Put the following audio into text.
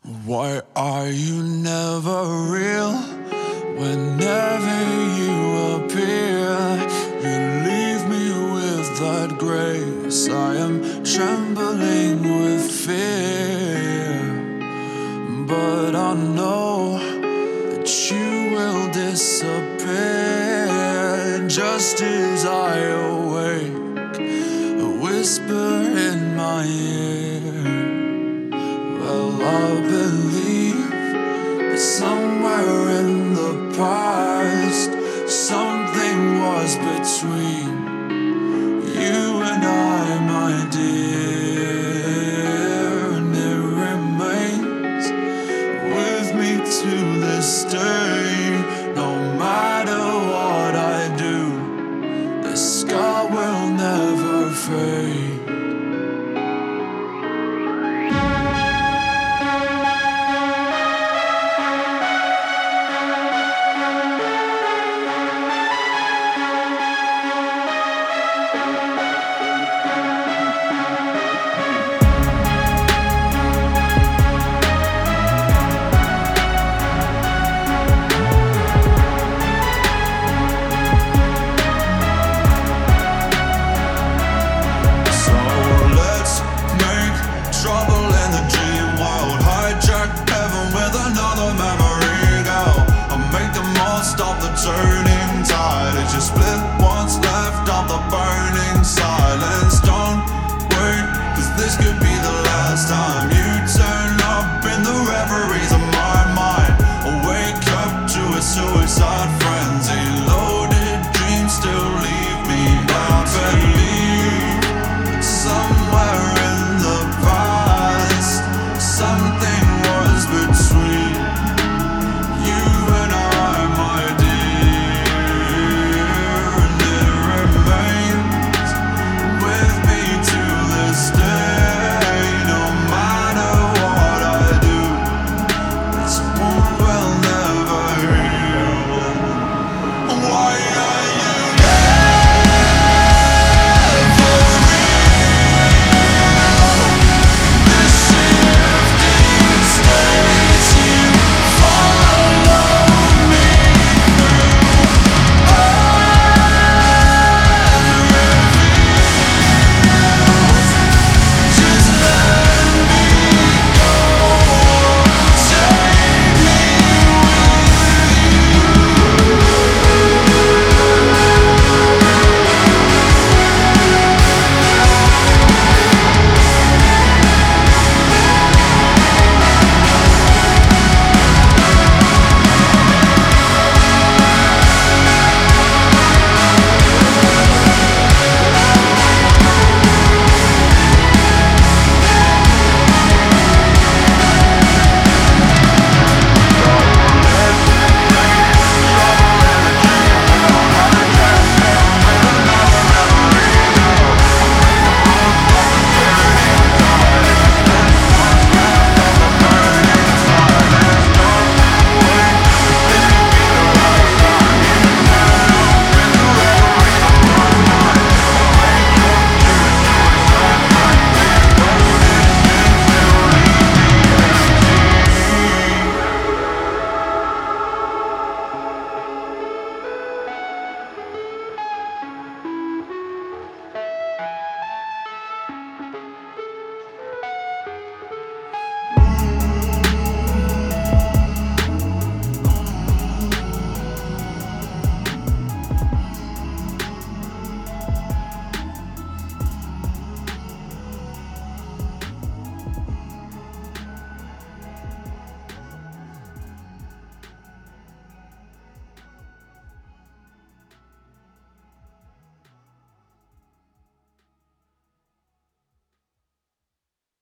Why are you never real? Whenever you appear, you leave me with that grace. I am trembling with fear, but I know that you will disappear just as I awake, a whisper in my ear. Well, I believe that somewhere in the past something was between